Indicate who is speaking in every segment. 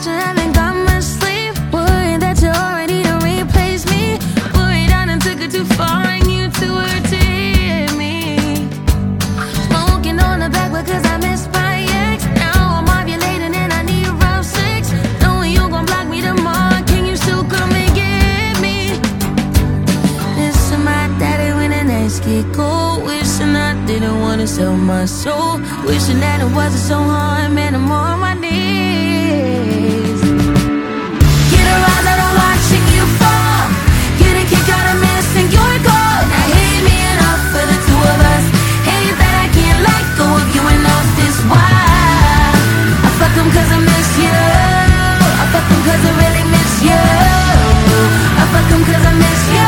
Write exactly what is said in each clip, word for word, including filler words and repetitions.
Speaker 1: that you haven't got much sleep. Worried that you're already to replace me. Worried I done took it too far and you too hurt to hear me. Smoking on the back because I miss my ex. Now I'm ovulating and I need round six. Knowing you gon' block me tomorrow, can you still come and get me? Missing my daddy when the nights get cold. Wishing I didn't wanna sell my soul. Wishing that it wasn't so hard, man, I'm on my knees. Get a rise out of watching you fall. Get a kick out of missing your call. Now hate me enough for the two of us. Hate that I can't let go of you enough. This why I fuck them cause I miss you. I fuck them cause I really miss you. I fuck them cause I miss you.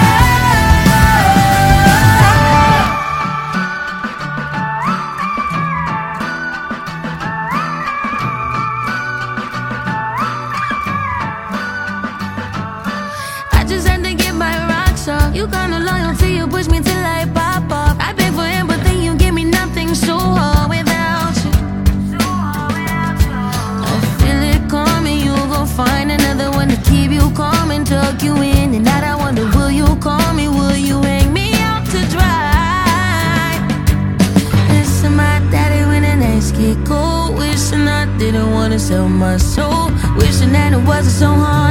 Speaker 1: You kinda loyal till you push me till I pop off. I beg for empathy, you give me nothing. So hard without you. I feel it coming, you gon' find another one to keep you calm and tuck you in. And now I wonder, will you call me? Will you hang me out to dry? Missing my daddy when the nights get cold. Wishing I didn't wanna sell my soul. Wishing that it wasn't so hard.